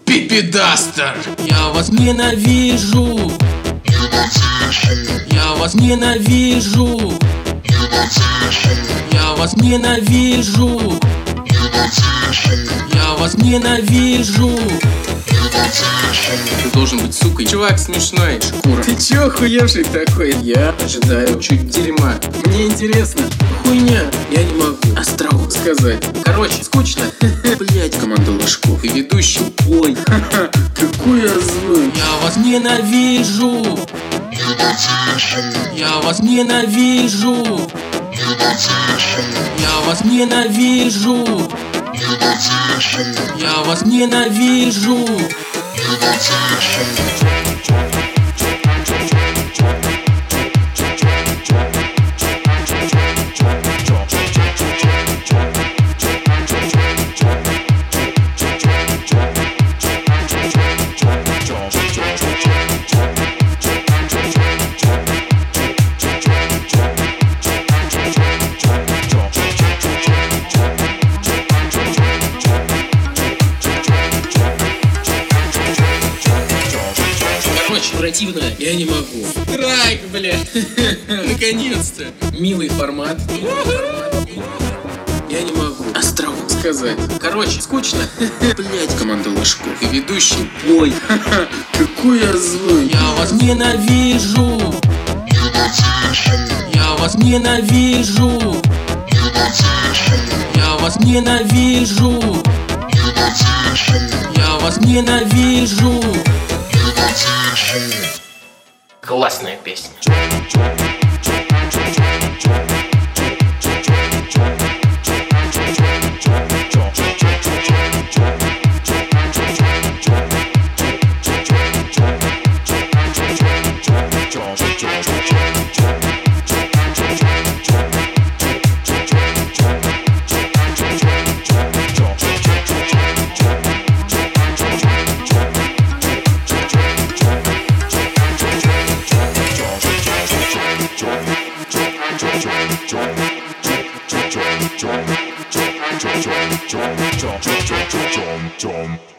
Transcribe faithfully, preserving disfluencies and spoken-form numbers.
Пипедастер. Я вас ненавижу. Я вас ненавижу. Я вас ненавижу. Я вас ненавижу. Ты должен быть сукой. Чувак смешной. Шкура. Ты чё охуевший такой? Я ожидаю чуть дерьма. Мне интересно. Хуйня. Я не могу остроумно сказать. Короче, скучно. Блять, команда Ложков и ведущий. Ой, ха-ха, какой я злой. Я вас ненавижу. Я вас ненавижу. Я вас ненавижу. Я вас ненавижу. Противно, я не могу. Страйк, блядь. Наконец-то. Милый формат. Я не могу остроумно сказать. Короче, скучно. Блять, команда Ложков и ведущий. Ой, ха-ха, какой я злой. Я вас ненавижу. Я вас ненавижу. Я вас ненавижу. Я вас ненавижу. Классная песня. Jump, jump, jump, jump, jump, jump, jump, jump, jump, jump.